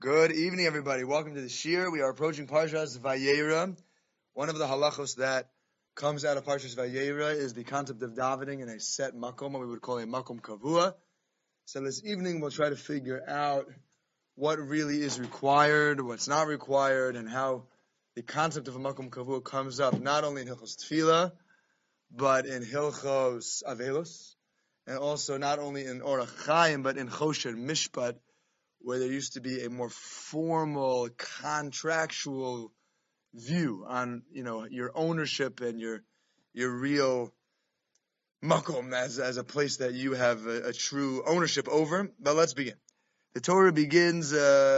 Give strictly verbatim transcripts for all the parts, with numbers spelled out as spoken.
Good evening, everybody. Welcome to the Shir. We are approaching Parshas Vayera. One of the halachos that comes out of Parshas Vayera is the concept of davening in a set makom, what we would call a makom kavua. So this evening we'll try to figure out what really is required, what's not required, and how the concept of a makom kavua comes up not only in Hilchos Tefillah, but in Hilchos Avelos, and also not only in Orach Chaim, but in Choshen Mishpat, where there used to be a more formal, contractual view on, you know, your ownership and your your real makom as as a place that you have a, a true ownership over. But let's begin. The Torah begins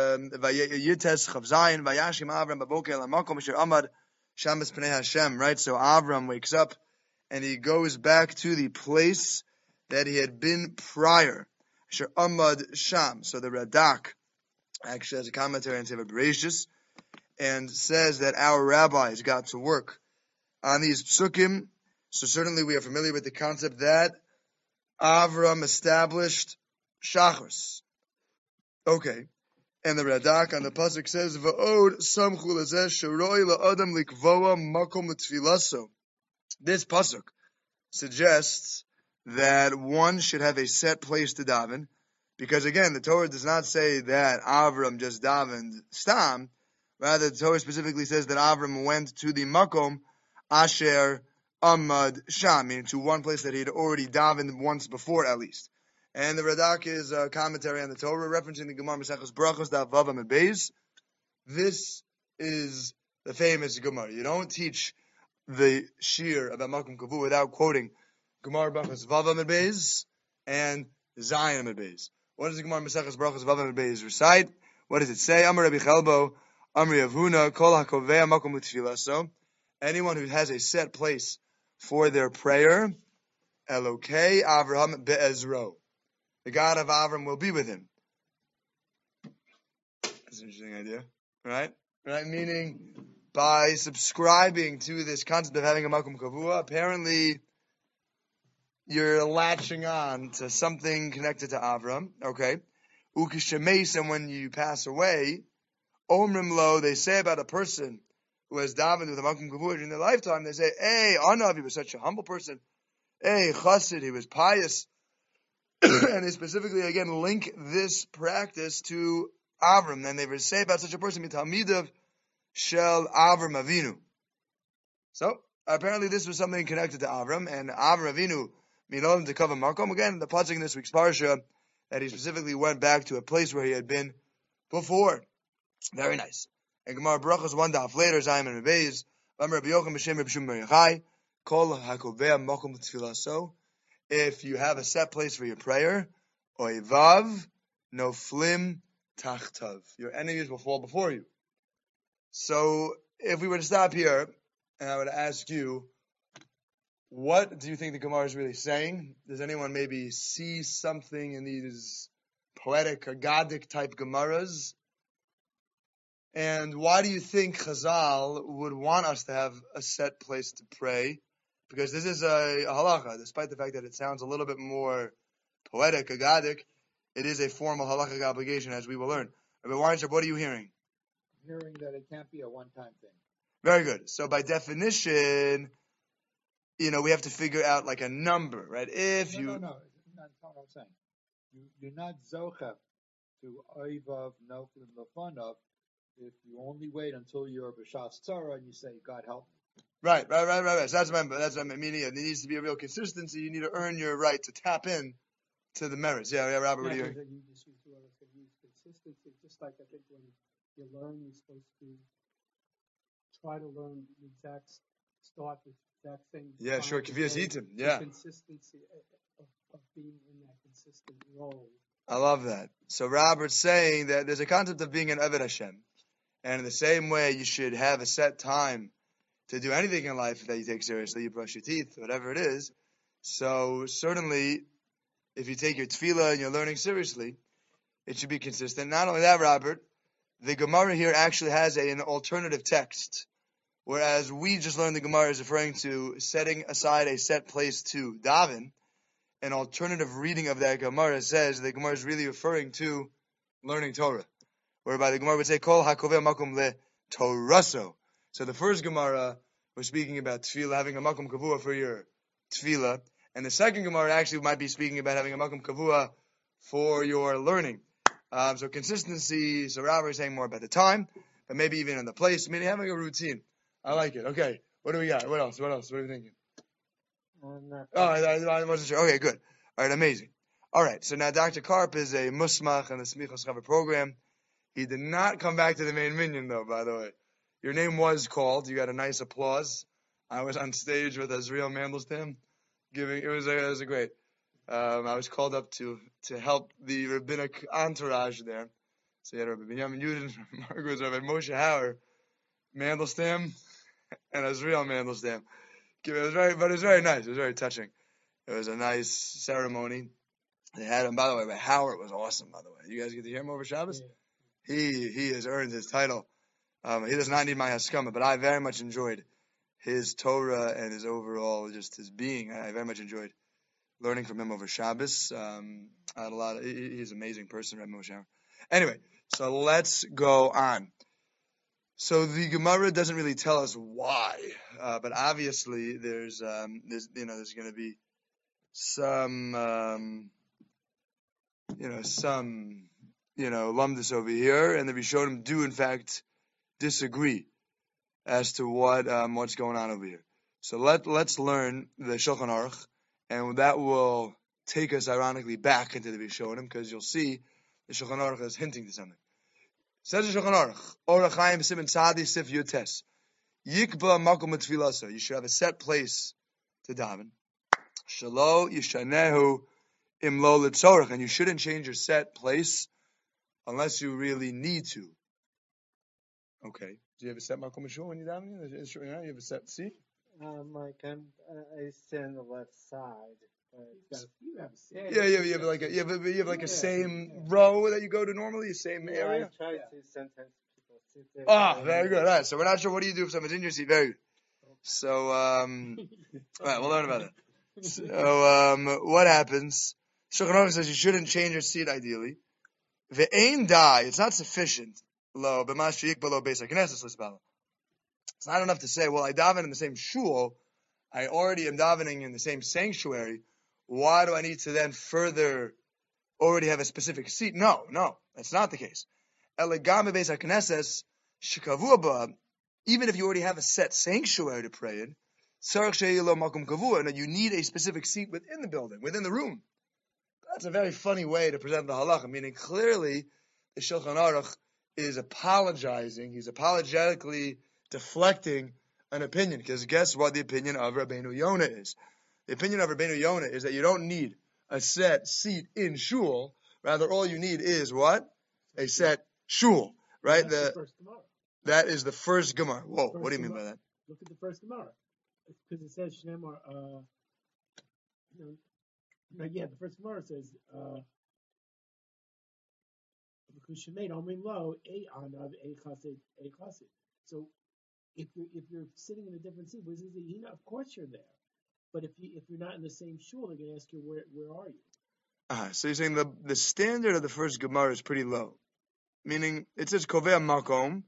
Yites Chav Zayin Vayashim Avram Baboker El Makom Asher Amad Shamas Pnei Hashem. Right, so Avram wakes up and he goes back to the place that he had been prior. Asher Amad Sham. So the Radak actually has a commentary on Sefer Bereshis and says that our rabbis got to work on these psukim. So certainly we are familiar with the concept that Avram established Shachris. Okay. And the Radak on the pasuk says, "Va'od samchu lezeh sheroi la'adam likvoa makom l'tfilaso." This pasuk suggests that one should have a set place to daven, because again, the Torah does not say that Avram just davened stam. Rather, the Torah specifically says that Avram went to the makom asher amad sham, meaning to one place that he had already davened once before at least. And the Radak is a commentary on the Torah, referencing the Gemara Maseches Brachos Daf Vav Amud Beis. This is the famous Gemara. You don't teach the shir about makom kavu without quoting Gemara Brachos Vav Amud Beis and Zayin Amud Beis. What does the Gemara Maseches Brachos Vav Amud Beis recite? What does it say? Amar Rabbi Chelbo, Amri Avhuna, Kol HaKovea Makom L'Tfilaso. Anyone who has a set place for their prayer, Elokei Avraham Be'ezro. The God of Avram will be with him. That's an interesting idea, right? Right, meaning by subscribing to this concept of having a makom kavua, apparently you're latching on to something connected to Avram, okay? Ukishemes, and when you pass away, Omrim lo, they say about a person who has davened with a makom kavua during their lifetime, they say, hey, Anav, he was such a humble person. Hey, Chassid, he was pious. And they specifically, again, link this practice to Avram. And they say about such a person, Mitalmidav Shel Avram Avinu. So, apparently this was something connected to Avram, and Avram Avinu, Minolim to cover Makom. Again, the pasuk in this week's parsha, that he specifically went back to a place where he had been before. Very nice. And Gemara Brachos one daf later, Zayim and Rebeis, Amar Rabbi Yochanan B'Shem Rabbi Shimon Bar Yochai, Kol HaKovea Makom L'Tfilaso. If you have a set place for your prayer, Oivav Noflim Tachtav. Your enemies will fall before you. So, if we were to stop here, and I would ask you, what do you think the Gemara is really saying? Does anyone maybe see something in these poetic, Haggadic type Gemaras? And why do you think Chazal would want us to have a set place to pray? Because this is a, a halacha, despite the fact that it sounds a little bit more poetic, Haggadic, it is a formal halachic obligation, as we will learn. Rabbi Weintraub, what are you hearing? I'm hearing that it can't be a one-time thing. Very good. So by definition, you know, we have to figure out like a number, right? If no, you... No, no, no. That's not what I'm saying. You, you're not zochef to oivav noflim lefanov if you only wait until you're b'shas tzara and you say, God help me. Right, right, right, right, right. So that's what I'm, that's what I'm meaning. There needs to be a real consistency. You need to earn your right to tap in to the merits. Yeah, yeah, Robert, what are you hearing? You just use consistency, just like I think when you learn, you're supposed to try to learn the exact start, the exact thing. Yeah, sure. Kaviyas Yitim. Yeah. Consistency of, of being in that consistent role. I love that. So Robert's saying that there's a concept of being an Eved Hashem. And in the same way, you should have a set time to do anything in life that you take seriously. You brush your teeth, whatever it is. So certainly, if you take your tefillah and you're learning seriously, it should be consistent. Not only that, Robert, the Gemara here actually has a, an alternative text. Whereas we just learned the Gemara is referring to setting aside a set place to daven. An alternative reading of that Gemara says the Gemara is really referring to learning Torah. whereby the Gemara would say, Kol hakoveh makom le toraso. So the first Gemara was speaking about tefillah, having a makom kavua for your tefillah, and the second Gemara actually might be speaking about having a makom kavua for your learning. Um, so consistency, so Rabbi is saying more about the time, but maybe even in the place, meaning having a routine. I like it. Okay, what do we got? What else? What else? What are you thinking? Oh, I, I, I wasn't sure. Okay, good. All right, amazing. All right, so now Doctor Karp is a musmach in the Smichos Chava program. He did not come back to the main minyan, though, by the way. Your name was called. You got a nice applause. I was on stage with Azriel Mandelstam. Giving, it was a, it was a great. Um, I was called up to, to help the rabbinic entourage there. So you had Rabbi Binyamin Yudin, Margaret, Rabbi Moshe Hauer, Mandelstam, and Azriel Mandelstam. It was very, but it was very nice. It was very touching. It was a nice ceremony. They had him, by the way, but Howard was awesome, by the way. You guys get to hear him over Shabbos? Yeah. He he has earned his title. Um, he does not need my haskama, but I very much enjoyed his Torah and his overall, just his being. I very much enjoyed learning from him over Shabbos. Um, I had a lot of, he, he's an amazing person, Rabbi Moshe. Anyway, so let's go on. So the Gemara doesn't really tell us why, uh, but obviously there's, um, there's, you know, there's going to be some, um, you know, some, you know, lumdus over here, and the Rishonim do in fact disagree as to what, um, what's going on over here. So let let's learn the Shulchan Aruch, and that will take us ironically back into the Rishonim, because you'll see the Shulchan Aruch is hinting to something. Says the Shulchan Aruch, Orach Chaim Siman Tzadi Sif Yutes. Yikba Makom Tefilasa. You should have a set place to daven. Shalo Yishanehu Imlo Litzorach, and you shouldn't change your set place unless you really need to. Okay. Do you have a set Makom Mishul when you daven? You have a set seat? Um, like I'm, uh, I sit on the left side. But you have a yeah, yeah, you have like a, you have, a, you have like a same yeah. row that you go to normally, the same yeah, area. I try yeah. to sometimes people sit there. Ah, very good. All right, so we're not sure what do you do if someone's in your seat. Very good. So, um, all right, we'll learn about it. So, um, what happens? Shulchan Aruch says you shouldn't change your seat ideally. Ve'ein dai, it's not sufficient. Lo b'mashiyik below beis haknesses l'sbala. It's not enough to say, well, I daven in the same shul. I already am davening in the same sanctuary. Why do I need to then further already have a specific seat? No, no, that's not the case. Elegame beis haknesses shekavua ba. Even if you already have a set sanctuary to pray in, tzarich she'yeh lo makom kavua, and you need a specific seat within the building, within the room. That's a very funny way to present the halacha, meaning clearly the Shulchan Aruch is apologizing, he's apologetically deflecting an opinion, because guess what the opinion of Rabbeinu Yonah is? The opinion of Rabbeinu Yonah is that you don't need a set seat in shul, rather all you need is what? A set shul, right? That's the, the first Gemara. That is the first Gemara. Whoa, first what do you mean Gemara. by that? Look at the first Gemara. Because it says Shnemar, uh, no, no, yeah, the first Gemara says, uh, because Shemait Omrim Lo, A Anav, A Chassid, A Chassid. So if you're, if you're sitting in a different seat, of course you're there. But if you if you're not in the same shul, they're going to ask you, where where are you? Uh, so you're saying the the standard of the first Gemara is pretty low. Meaning, it says Kovea Makom,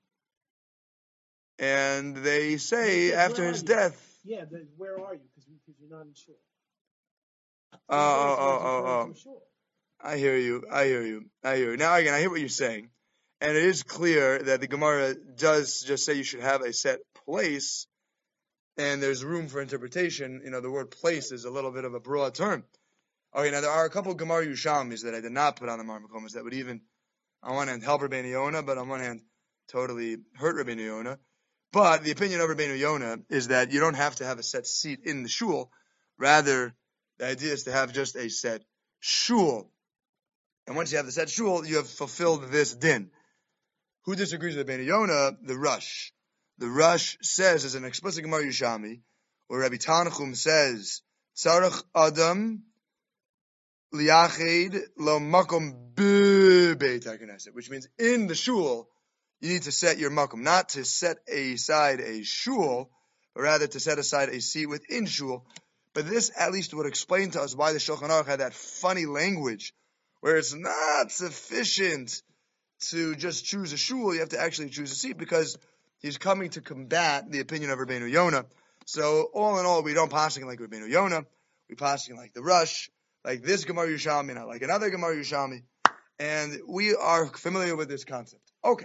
and they say yeah, after his you? death. Yeah, the, where are you? Because you're not in shul. So oh, oh, oh, oh, oh. I hear you. I hear you. I hear you. Now again, I hear what you're saying, and it is clear that the Gemara does just say you should have a set place, and there's room for interpretation. You know, the word place is a little bit of a broad term. Okay, now there are a couple of Gemara Yushalmis that I did not put on the Marmakomas that would even, on one hand, help Rabbeinu Yonah, but on one hand, totally hurt Rabbeinu Yonah. But the opinion of Rabbeinu Yonah is that you don't have to have a set seat in the shul. Rather, the idea is to have just a set shul. And once you have the set shul, you have fulfilled this din. Who disagrees with Rabbeinu Yonah? The Rush. The Rush says, as an explicit Gemara Yushami, where Rabbi Tanchum says, Tzarech Adam liached lo makom b'beit haknesset, which means in the shul, you need to set your makom, not to set aside a shul, but rather to set aside a seat within shul. But this at least would explain to us why the Shulchan Aruch had that funny language, where it's not sufficient to just choose a shul, you have to actually choose a seat because he's coming to combat the opinion of Rabbeinu Yonah. So all in all, we don't passing like Rabbeinu Yonah. We passing like the Rush, like this Gemara Yerushalmi, not like another Gemara Yerushalmi. And we are familiar with this concept. Okay.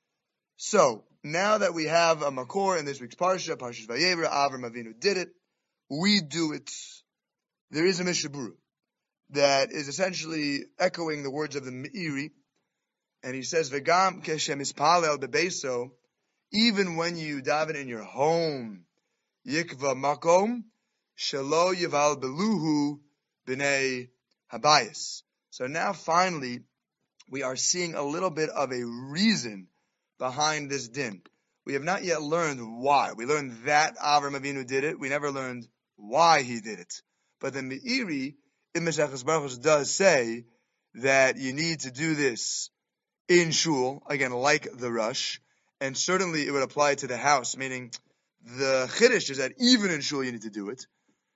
So, now that we have a Makor in this week's Parsha, Parshas Vayera, Avram Avinu did it, we do it. There is a Mishnah Berurah that is essentially echoing the words of the Meiri, and he says, V'gam keshem ispalel bebeso, even when you daven in your home, yikva makom, shelo yival beluhu b'nei habayis. So now finally, we are seeing a little bit of a reason behind this din. We have not yet learned why. We learned that Avram Avinu did it. We never learned why he did it. But the Meiri in Mesechus Brachos does say that you need to do this in shul, again, like the Rush, and certainly it would apply to the house, meaning the Chiddush is that even in shul you need to do it.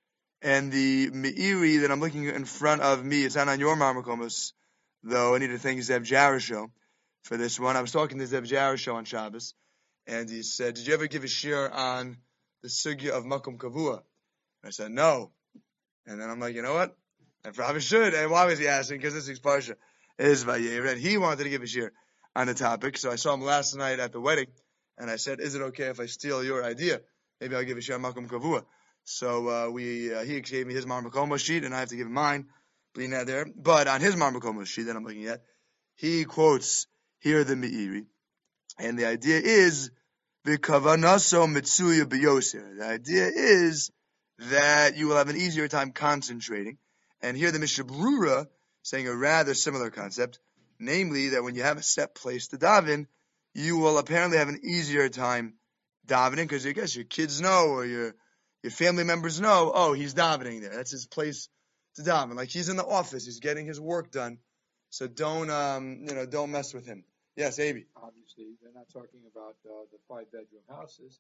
And the Meiri that I'm looking in front of me, it's not on your Marmakomos, though I need to thank Zev Jarasho for this one. I was talking to Zev Jarasho on Shabbos, and he said, did you ever give a shir on the sugya of Makom Kavua? I said, no. And then I'm like, you know what? I probably should. And why was he asking? Because this week's Parsha is Vayera, and he wanted to give a shir on the topic. So I saw him last night at the wedding, and I said, is it okay if I steal your idea? Maybe I'll give a shir on Makom Kavua. So uh, we uh, he gave me his Marmakomo sheet, and I have to give him mine. There. But on his Marmakomo sheet that I'm looking at, he quotes here the Meiri, and the idea is the kavanaso mitsuya biyoser. The idea is that you will have an easier time concentrating. And here the Mishnah Berurah saying a rather similar concept, namely that when you have a set place to daven, you will apparently have an easier time davening because I guess your kids know or your your family members know, oh, he's davening there. That's his place to daven. Like he's in the office, he's getting his work done. So don't um you know don't mess with him. Yes, Avi. Obviously, they're not talking about uh, the five-bedroom houses.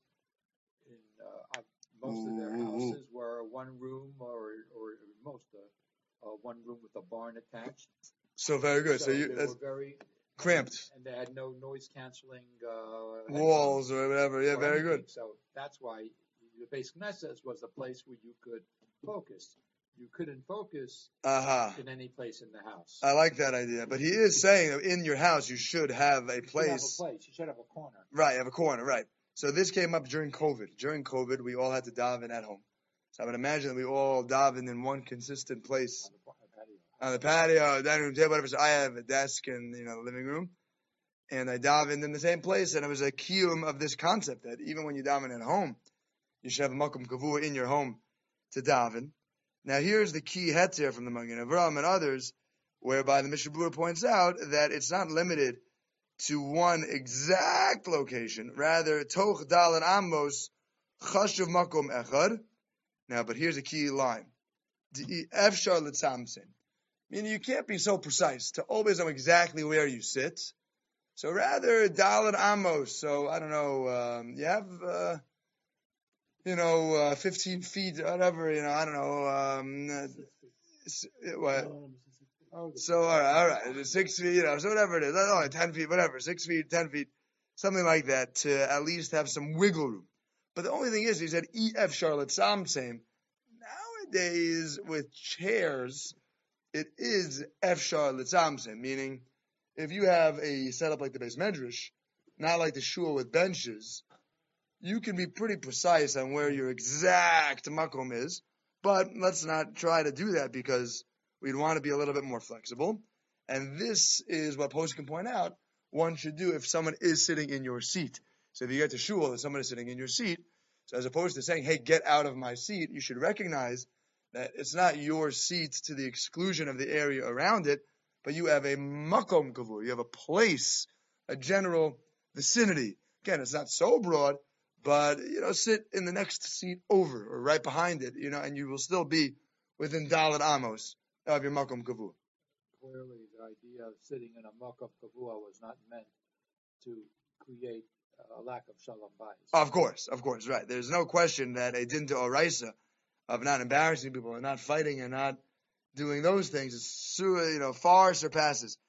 In uh, most of their houses were one room, or or most uh, uh, one room with a barn attached. So very good. So, So, you they that's were very cramped and they had no noise canceling uh, walls or whatever. Yeah, or very anything. good. So that's why the Beis Knesset was a place where you could focus. You couldn't focus Uh-huh. in any place in the house. I like that idea. But he is saying that in your house you should have a you place. Should have a place. You should have a corner. Right, have a corner, right. So this came up during COVID. During COVID, we all had to daven at home. So I would imagine that we all davened in one consistent place. On the patio, dining room table, whatever. So I have a desk in, you know, the living room. And I davened in the same place. And it was a kiyum of this concept that even when you daven at home, you should have a makom kavua in your home to daven. Now here's the key heter from the Magen Avraham and others, whereby the Mishnah Berurah points out that it's not limited to one exact location. Rather, toch dal and amos chashuv makom echad. Now, but here's a key line: efshar l'tzamtzim. Meaning, you can't be so precise to always know exactly where you sit. So rather, dal and amos. So I don't know. Um, you have. Uh, You know, uh, fifteen feet, whatever, you know, I don't know, um, uh, what? So, all right, all right, six feet, you know, so whatever it is, oh, ten feet, whatever, six feet, ten feet, something like that, to at least have some wiggle room. But the only thing is, he said, E F Charlotte Samsam. Nowadays, with chairs, it is F Charlotte Samsam, meaning, if you have a setup like the Beis Medrash, not like the shul with benches, you can be pretty precise on where your exact makom is, but let's not try to do that because we'd want to be a little bit more flexible. And this is what Post can point out one should do if someone is sitting in your seat. So if you get to shul and someone is sitting in your seat, so as opposed to saying, hey, get out of my seat, you should recognize that it's not your seat to the exclusion of the area around it, but you have a makom kavur, you have a place, a general vicinity. Again, it's not so broad, but, you know, sit in the next seat over or right behind it, you know, and you will still be within Dalet Amos of your Makom Kavua. Clearly, the idea of sitting in a Makom Kavua was not meant to create a lack of Shalom Bayis. Of course, of course, right. There's no question that a din to Oraisa of not embarrassing people and not fighting and not doing those things is, you know, far surpasses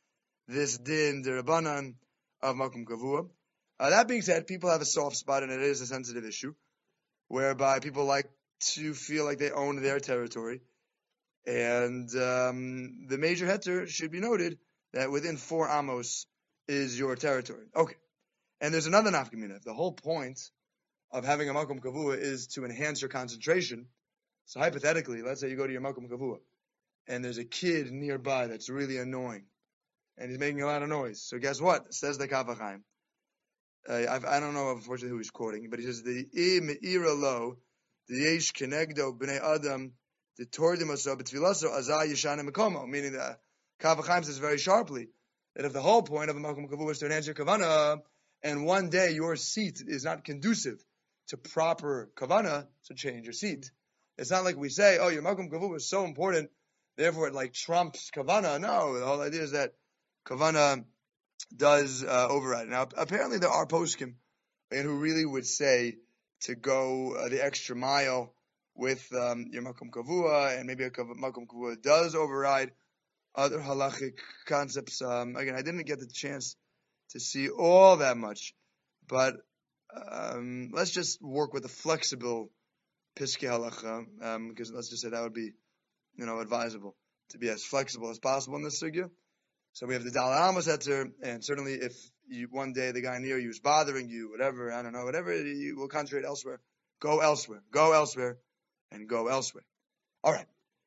this din derabanan of makom kavua. Uh, that being said, people have a soft spot, and it is a sensitive issue, whereby people like to feel like they own their territory. And um, the major heter should be noted that within four amos is your territory. Okay. And there's another nafkamina. The whole point of having a makom kavua is to enhance your concentration. So hypothetically, let's say you go to your makom kavua, and there's a kid nearby that's really annoying, and he's making a lot of noise. So guess what? Says the Kaf HaChaim. Uh, I've, I don't know, unfortunately, who he's quoting, but he says, the I me'ira lo, the yesh kenegdo b'nei adam, the tordim oso b'tfilaso azah yishana mekomo, meaning that Kaf HaChaim says very sharply that if the whole point of a makom kavua is to enhance your kavanah, and one day your seat is not conducive to proper kavanah, so change your seat. It's not like we say, oh, your makom kavua is so important, therefore it like trumps kavanah. No, the whole idea is that kavanah does uh, override. Now, apparently there are poskim who really would say to go uh, the extra mile with um, your makom kavua, and maybe a kav- makom kavua does override other halachic concepts. Um, again, I didn't get the chance to see all that much, but um, let's just work with a flexible piskei halacha, um, because let's just say that would be, you know, advisable to be as flexible as possible in this sugya. So we have the Dalai Amos heter, and certainly if you, one day the guy near you is bothering you, whatever, I don't know, whatever, you will concentrate elsewhere. Go elsewhere. Go elsewhere. And go elsewhere. All right.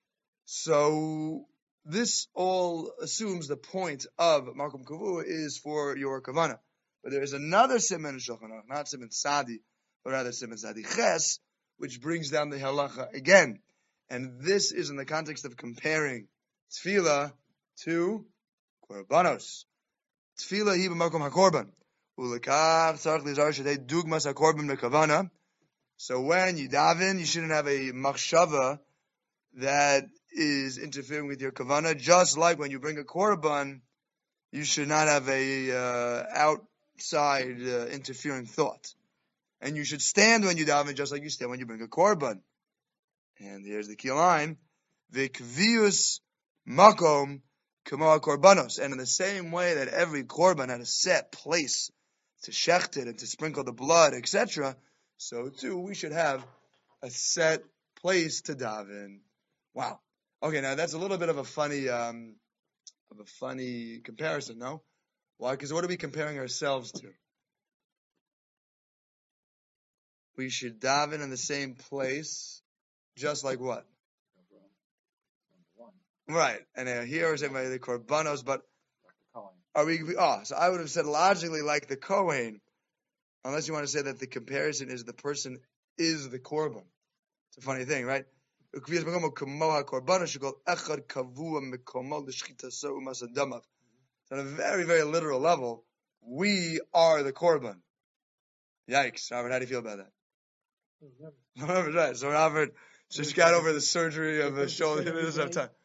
So this all assumes the point of makom kavua is for your kavanah. But there is another siman in Shulchan Aruch, not siman sadi, but rather siman sadi ches, which brings down the halacha again. And this is in the context of comparing tefillah to korbanos. Tefillah hi b'makom hakorban. Ulekach tzarich lizar shedei dugmas hakorban mekavana. So when you daven, you shouldn't have a machshava that is interfering with your kavana. Just like when you bring a korban, you should not have a uh, outside uh, interfering thought. And you should stand when you daven, just like you stand when you bring a korban. And here's the key line: V'kvius makom kamo korbanos. And in the same way that every korban had a set place to shecht it and to sprinkle the blood, et cetera, so too we should have a set place to daven. Wow. Okay, now that's a little bit of a funny, um, of a funny comparison, no? Why? Because what are we comparing ourselves to? We should daven in the same place, just like what? Right. And uh, here we're saying by the korbanos, but are we? Oh, so I would have said logically like the Kohen, unless you want to say that the comparison is the person is the korban. It's a funny thing, right? On a very, very literal level, we are the korban. Yikes, Robert, how do you feel about that? Robert, right. So Robert just got over the surgery of a shoulder. He doesn't have time.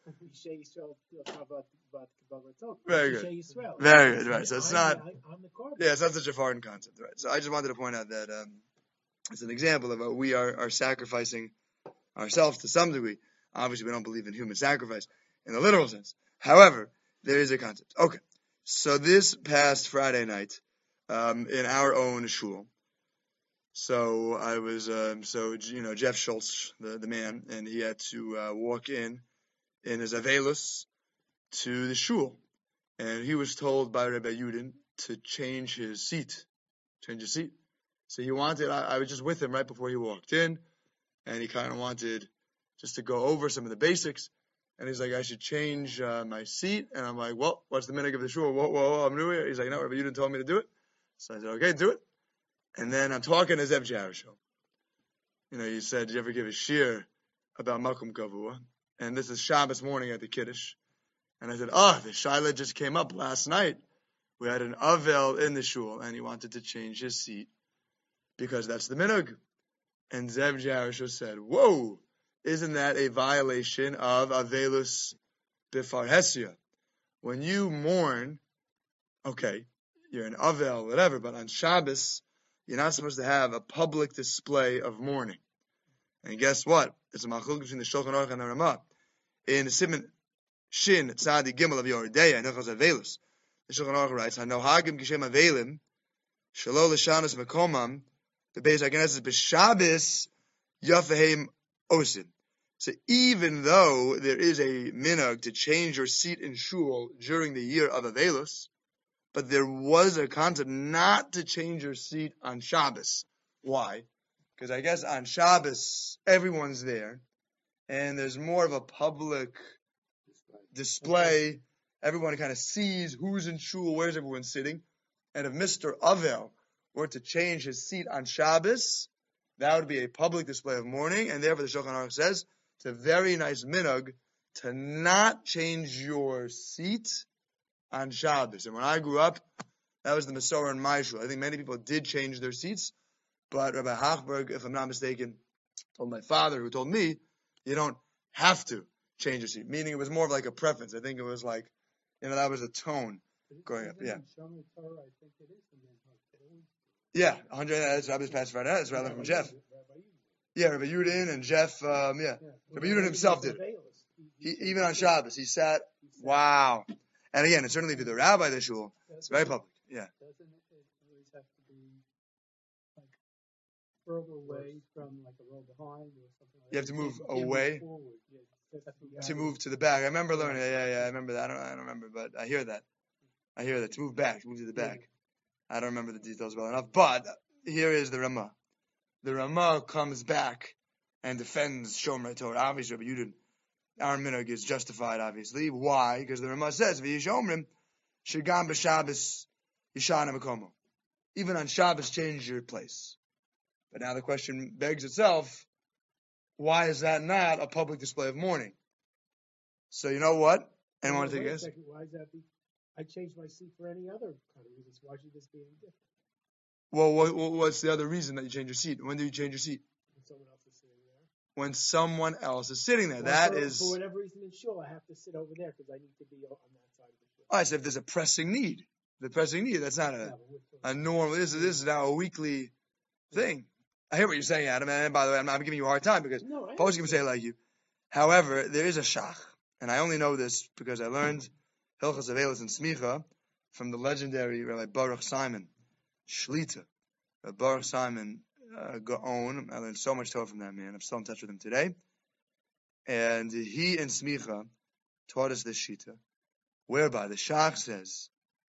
Very good. Very good, right. So it's not, yeah, it's not such a foreign concept, right? So I just wanted to point out that um, it's an example of how we are, are sacrificing ourselves to some degree. Obviously, we don't believe in human sacrifice in the literal sense. However, there is a concept. Okay. So this past Friday night, um, in our own shul, so I was, um, so, you know, Jeff Schultz, the, the man, and he had to uh, walk in, in his avelus, to the shul. And he was told by Rebbe Yudin to change his seat. Change his seat. So he wanted, I, I was just with him right before he walked in, and he kind of wanted just to go over some of the basics. And he's like, I should change uh, my seat. And I'm like, well, what's the minhag of the shul? Whoa, whoa, whoa, I'm new here. He's like, no, Rebbe Yudin told me to do it. So I said, okay, do it. And then I'm talking to Zev Jarishel. You know, you said, did you ever give a shir about Makom Kavua? And this is Shabbos morning at the Kiddush. And I said, oh, the Shaila just came up last night. We had an Avel in the shul, and he wanted to change his seat because that's the minhag. And Zev Jarishel said, whoa, isn't that a violation of Avelus Bifarhesia? When you mourn, okay, you're an Avel, whatever, but on Shabbos, you're not supposed to have a public display of mourning. And guess what? It's a machlok between the Shulchan Aruch and the Ramah. In the Siman Shin Tzadi Gimel of Yoredeya and Hilchos Avelus, the Shulchan Aruch writes, "Hanohagim kishem avelim, shelo l'shanos mekomam, the Beis HaKnesses b'Shabbos yafehem osin." So even though there is a minhag to change your seat in shul during the year of Avelus, but there was a concept not to change your seat on Shabbos. Why? Because I guess on Shabbos, everyone's there, and there's more of a public display. Everyone kind of sees who's in shul, where's everyone sitting. And if Mister Avel were to change his seat on Shabbos, that would be a public display of mourning, and therefore the Shulchan Aruch says, it's a very nice minhag to not change your seat on Shabbos. And when I grew up, that was the Masorah in my shul. I think many people did change their seats, but Rabbi Hochberg, if I'm not mistaken, told my father, who told me, you don't have to change your seat. Meaning it was more of like a preference. I think it was like, you know, that was a tone growing up. Yeah. Yeah, one hundred, that's Rabbi's passed right now. That's rather from Jeff. Yeah, Rabbi Yudin and Jeff, um, yeah. Rabbi Yudin himself did it. He, even on Shabbos, he sat, wow. And again, it's certainly to the rabbi of the shul. It's very public. Yeah. Doesn't it always have to be like further away from like a row behind or something like that? You have to move You can't move away forward. Yeah, to move to the back. I remember learning that. Yeah, yeah, I remember that. I don't, I don't remember, but I hear that. I hear that. To move back, to move to the back. I don't remember the details well enough, but here is the Ramah. The Ramah comes back and defends Shomer Torah. Obviously, Rabbi Yudin, our minhag is justified, obviously. Why? Because the Ramah says, V'yishomrim, Shigam b'Shabbos, Yishana Mekomo. Even on Shabbos, change your place. But now the question begs itself, why is that not a public display of mourning? So you know what? Anyone want to take a guess? Why is that? Be, I changed my seat for any other kind of reasons. Why should this be any different? Well, what, what's the other reason that you change your seat? When do you change your seat? When someone else is sitting there. When someone else is sitting there. Well, that for, is... For whatever reason in shul, I have to sit over there because I need to be on that side of the shul. All right, so if there's a pressing need, the pressing need, that's not a, a normal... This is, this is now a weekly thing. I hear what you're saying, Adam, and by the way, I'm not giving you a hard time because no, folks can say it like you. However, there is a shach, and I only know this because I learned Hilchas Avelis and Smicha from the legendary Rabbi Baruch Simon, Shlita. Rabbi Baruch Simon uh, Gaon, I learned so much Torah from that man. I'm still in touch with him today. And he and Smicha taught us this shita, whereby the shach says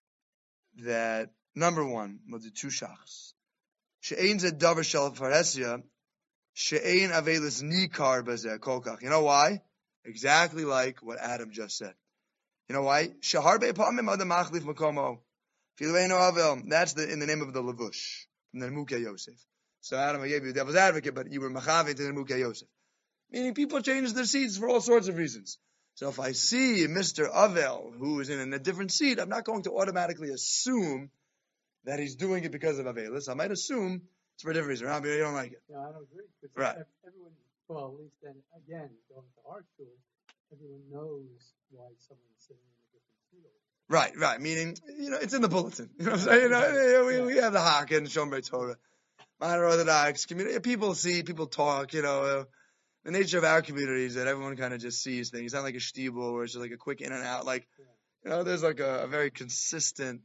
that, number one, we'll do two shachs. She'ein zeh davar shel faresya, she'ein avelis nikar bazeh kolkach. You know why? Exactly like what Adam just said. You know why? Sheharbe pamim adam machlif makomo. Fileinu avel. That's the in the name of the levush from the Nemukei Yosef. So Adam, I gave you the devil's advocate, but you were machavin to the Nemukei Yosef. Meaning people change their seats for all sorts of reasons. So if I see Mister Avel who is in a different seat, I'm not going to automatically assume that he's doing it because of Avelis. I might assume it's for a different reason. Rabbi, you don't like it. No, I don't agree. Because right. Everyone, well, at least then, again, going to our school, everyone knows why someone's sitting in a different seat. Right, right. Meaning, you know, it's in the bulletin. You know what I'm saying? You know, we, we have the Hak and Shomer Torah. Minor Orthodox community. People see, people talk, you know. Uh, the nature of our community is that everyone kind of just sees things. It's not like a shtibel where it's just like a quick in and out. Like, you know, there's like a, a very consistent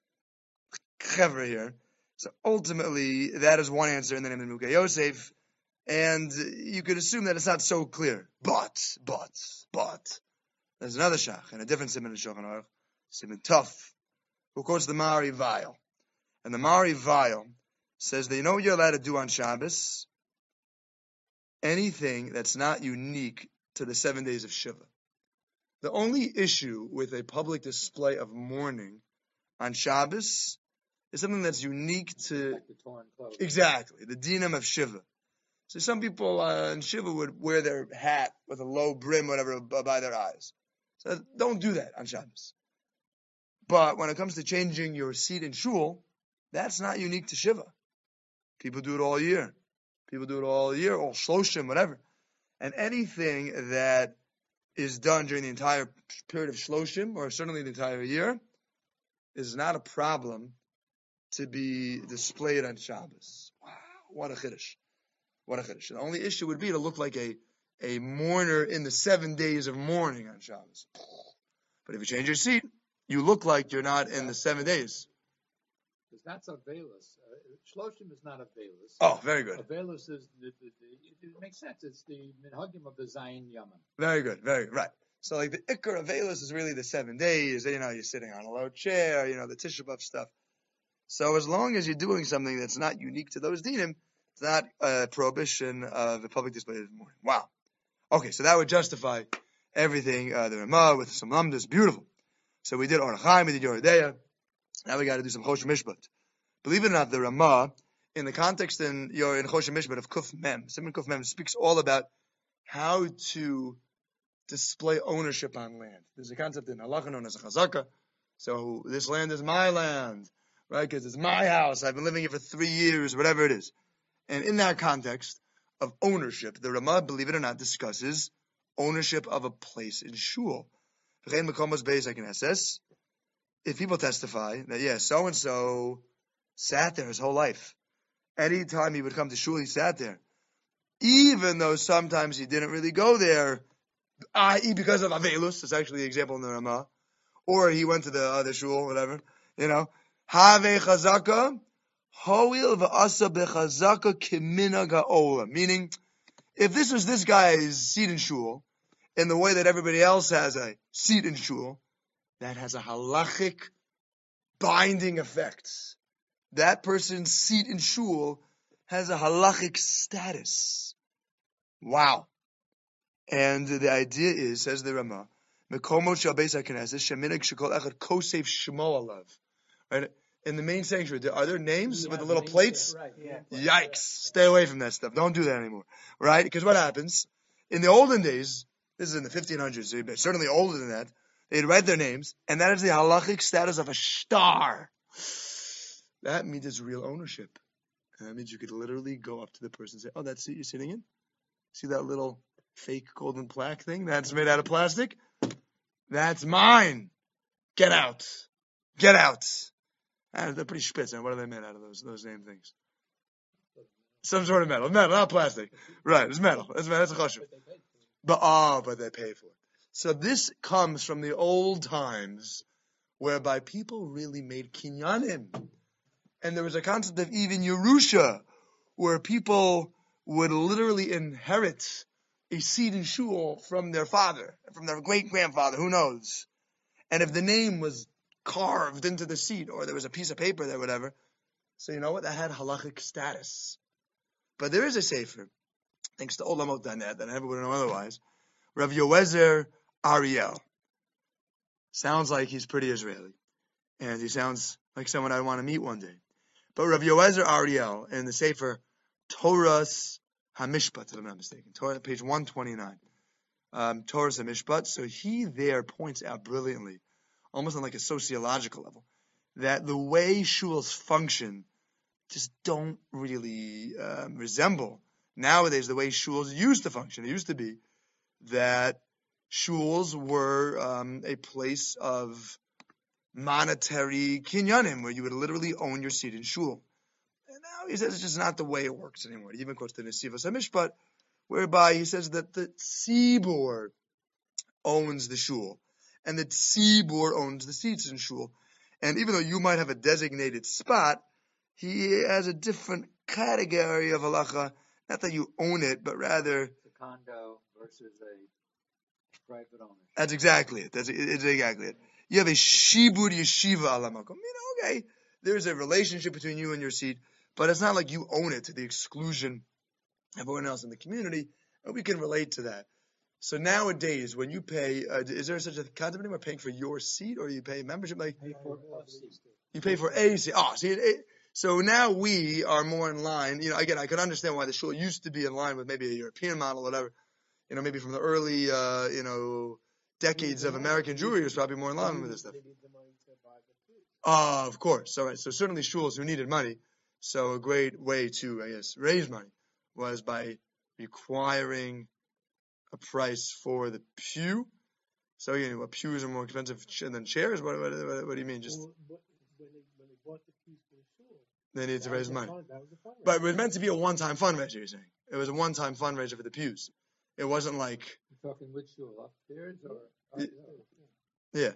chevra here. So ultimately, that is one answer in the name of Nemukei Yosef. And you could assume that it's not so clear. But, but, but, there's another shach and a different siman in Shulchan Aruch, siman Tuf, who quotes the Mari Vail. And the Mari Vail says that you know what you're allowed to do on Shabbos? Anything that's not unique to the seven days of Shiva. The only issue with a public display of mourning on Shabbos is something that's unique to... Like the torn clothes. Exactly, the dinam of Shiva. So some people uh, in Shiva would wear their hat with a low brim, whatever, by their eyes. So don't do that on Shabbos. But when it comes to changing your seat in shul, that's not unique to Shiva. People do it all year. People do it all year, all shloshim, whatever. And anything that is done during the entire period of shloshim, or certainly the entire year, is not a problem to be displayed on Shabbos. Wow, what a chiddush. What a chiddush. The only issue would be to look like a, a mourner in the seven days of mourning on Shabbos. But if you change your seat, you look like you're not in the seven days. Because that's a velus. Uh, Shloshim is not a velus. Oh, very good. A velus is the, the, the, it makes sense. It's the minhagim of the Zayin Yamim. Very good, very good. Right. So like the Iker of Velus is really the seven days. You know, you're sitting on a low chair. You know, the Tisha B'Av stuff. So as long as you're doing something that's not unique to those dinim, it's not a prohibition of a public display of the morning. Wow. Okay, so that would justify everything. Uh, the Ramah with some lamdas, beautiful. So we did Orach Chaim, we did Yoredeya. Now we got to do some Choshen Mishpat. Believe it or not, the Ramah, in the context in your in Choshen Mishpat of Kuf Mem, Simon Kuf Mem speaks all about how to display ownership on land. There's a concept in halacha known as a chazaka. So this land is my land, right? Because it's my house. I've been living here for three years, whatever it is. And in that context of ownership, the Ramah, believe it or not, discusses ownership of a place in shul. If people testify that, yeah, so-and-so sat there his whole life. Anytime he would come to shul, he sat there. Even though sometimes he didn't really go there, that is because of Avelus, that's actually the example in the Ramah. Or he went to the other shul, whatever, you know. Have chazaka, hoil v'asa bechazaka kimina ga'ola. Meaning, if this was this guy's seat in shul, in the way that everybody else has a seat in shul, that has a halachic binding effect. That person's seat in shul has a halachic status. Wow. And the idea is, says the Ramah, right? In the main sanctuary, are there names Yeah, with the little names, plates? Right, yeah. Yikes. Stay away from that stuff. Don't do that anymore. Right? Because what happens? In the olden days, this is in the fifteen hundreds, certainly older than that, they'd write their names, and that is the halachic status of a star. That means it's real ownership. And that means you could literally go up to the person and say, oh, that seat you're sitting in? See that little fake golden plaque thing that's made out of plastic? That's mine. Get out. Get out. And they're pretty spitz. And what are they made out of, those those name things? Some sort of metal. Metal, not plastic. Right, it's metal. It's metal. That's a chashuv. But, oh, but they pay for it. So this comes from the old times whereby people really made kinyanim. And there was a concept of even Yerusha, where people would literally inherit a seat in shul from their father, from their great-grandfather, who knows. And if the name was carved into the seat, or there was a piece of paper there, whatever, so you know what? That had halachic status. But there is a sefer, thanks to Olamot Danet, that I never would know otherwise, Rav Yoezer Ariel. Sounds like he's pretty Israeli. And he sounds like someone I want to meet one day. But Rav Yoezer Ariel, in the sefer Torah's HaMishpat, if I'm not mistaken, Torah, page one twenty-nine, um, Torah's HaMishpat, so he there points out brilliantly, almost on like a sociological level, that the way shuls function just don't really um, resemble nowadays the way shuls used to function. It used to be that shuls were um, a place of monetary kinyanim, where you would literally own your seat in shul. And now he says it's just not the way it works anymore. He even quotes the Nesivos HaMishpat, whereby he says that the tzibur owns the shul, and the tzibur owns the seats in shul. And even though you might have a designated spot, he has a different category of halacha. Not that you own it, but rather It's a condo versus a private ownership. That's exactly it. That's it's exactly it. You have a shibud yeshiva ala makom. You know, okay, there's a relationship between you and your seat, but it's not like you own it to the exclusion of everyone else in the community, and we can relate to that. So nowadays, when you pay, uh, is there such a concept anymore, paying for your seat, or you pay membership? Like Pay for a seat. you pay for a seat. Oh, see, it, it, so now we are more in line. You know, again, I can understand why the shul used to be in line with maybe a European model, whatever. You know, maybe from the early, uh, you know, decades of American Jewry was probably more in line with this stuff. They need the money to buy the food. Ah, uh, of course. All right. So certainly shuls who needed money. So a great way to, I guess, raise money was by requiring a price for the pew. So, you know, what, pews are more expensive than chairs? What, what, what, what do you mean? Just Well, when they, when they bought the pews for the shul, they need to that raise was a money. fund- that was a fundraiser. But it was meant to be a one-time fundraiser, you're saying. It was a one-time fundraiser for the pews. It wasn't like, You're talking which shul, upstairs or? Yeah. or- yeah.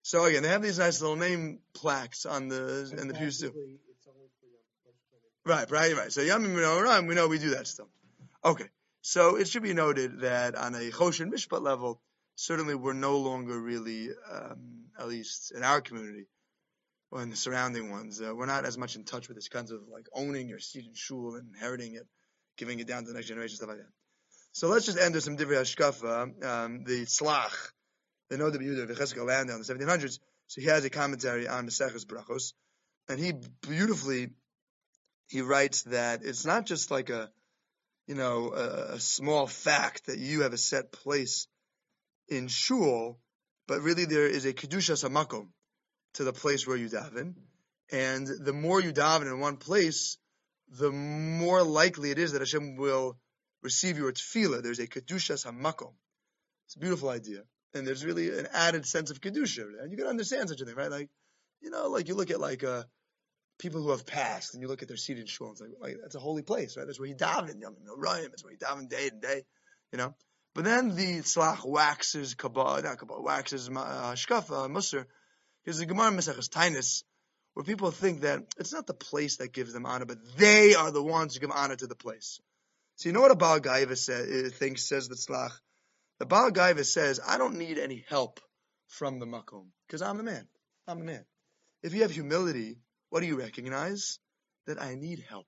So again, they have these nice little name plaques on the in the pews too. Practically, it's only for Yom Kippur. Right, right, right. So Yom Menorah, we know we do that stuff. Okay, so it should be noted that on a Choshen Mishpat level, certainly we're no longer really, um, at least in our community or in the surrounding ones, uh, we're not as much in touch with this kind of like owning your seat in shul and inheriting it, giving it down to the next generation, stuff like that. So let's just end with some Divrei Hashkafa. Um, the Tzlach, the Noda B'Yehuda of Yechezkel Landau in the seventeen hundreds, so he has a commentary on the Maseches Brachos, and he beautifully, he writes that it's not just like a, you know, a, a small fact that you have a set place in shul, but really there is a Kedushas HaMakom to the place where you daven, and the more you daven in one place, the more likely it is that Hashem will receive your tefillah. There's a Kedushas HaMakom. It's a beautiful idea. And there's really an added sense of Kedusha. And you can understand such a thing, right? Like, you know, like you look at like, uh, people who have passed and you look at their seat in shul and it's like, like that's a holy place, right? That's where he davened, Yom Rayim. That's where he davened day and day, you know? But then the Tzlach waxes Kabbalah, not Kabbalah, waxes uh, Hashkafa, Musar. Because the Gemara Maseches Tainis, where people think that it's not the place that gives them honor, but they are the ones who give honor to the place. So you know what a Baal Gaiva says, thinks, says the Tzlach? The Baal Gaiva says, I don't need any help from the Makom, because I'm the man. I'm the man. If you have humility, what do you recognize? That I need help.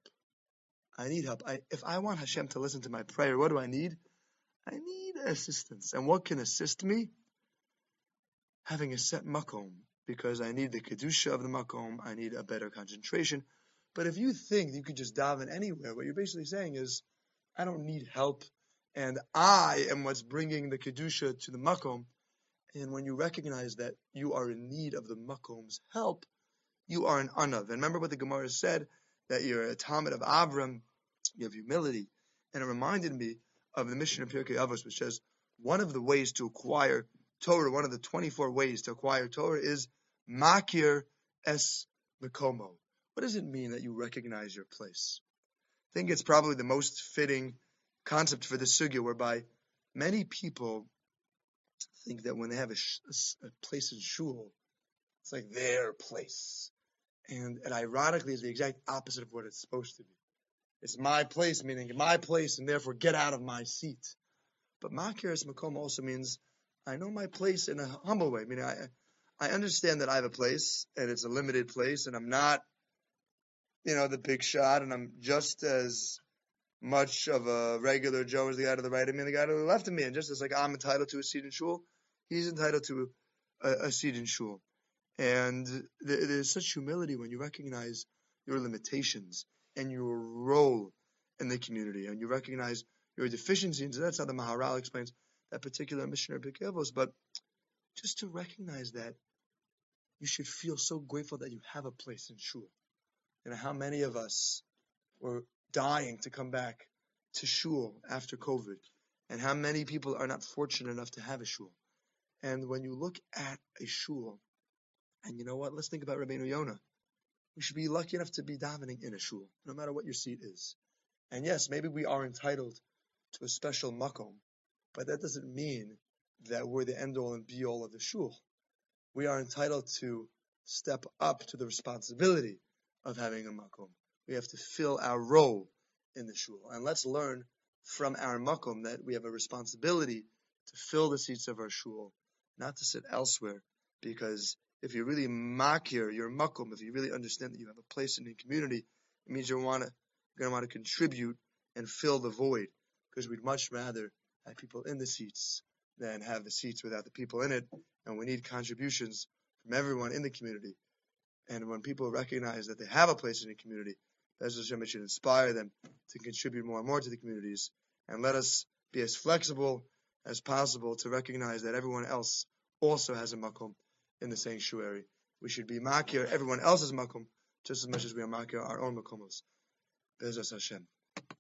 I need help. I, if I want Hashem to listen to my prayer, what do I need? I need assistance. And what can assist me? Having a set Makom, because I need the Kedusha of the Makom, I need a better concentration. But if you think you could just daven anywhere, what you're basically saying is, I don't need help, and I am what's bringing the Kedusha to the Makom. And when you recognize that you are in need of the Makom's help, you are an Anav. And remember what the Gemara said, that you're a Talmud of Avram, you have humility. And it reminded me of the mission of Pirkei Avos, which says one of the ways to acquire Torah, one of the twenty-four ways to acquire Torah is Makir es Mekomo. What does it mean that you recognize your place? I think it's probably the most fitting concept for the sugya, whereby many people think that when they have a, sh- a place in shul, it's like their place. And it ironically is the exact opposite of what it's supposed to be. It's my place, meaning my place, and therefore get out of my seat. But Makir es Mekomo also means I know my place in a humble way. Meaning I, I understand that I have a place, and it's a limited place, and I'm not, you know, the big shot, and I'm just as much of a regular Joe as the guy to the right of me and the guy to the left of me. And just as like I'm entitled to a seat in shul, he's entitled to a, a seat in shul. And th- there's such humility when you recognize your limitations and your role in the community, and you recognize your deficiencies. And that's how the Maharal explains that particular missionary Pirkei Avos. But just to recognize that you should feel so grateful that you have a place in shul. You know, how many of us were dying to come back to shul after COVID, and how many people are not fortunate enough to have a shul. And when you look at a shul, and you know what, let's think about Rabbeinu Yonah. We should be lucky enough to be davening in a shul, no matter what your seat is. And yes, maybe we are entitled to a special makom, but that doesn't mean that we're the end-all and be-all of the shul. We are entitled to step up to the responsibility of having a makom. We have to fill our role in the shul. And let's learn from our makom that we have a responsibility to fill the seats of our shul, not to sit elsewhere. Because if you really makir your makom, if you really understand that you have a place in the community, it means you want to, you're going to want to contribute and fill the void. Because we'd much rather have people in the seats than have the seats without the people in it. And we need contributions from everyone in the community. And when people recognize that they have a place in the community, Bez Hashem, it should inspire them to contribute more and more to the communities. And let us be as flexible as possible to recognize that everyone else also has a makom in the sanctuary. We should be makir everyone else's makom just as much as we are makir our own makomos. Bez Hashem.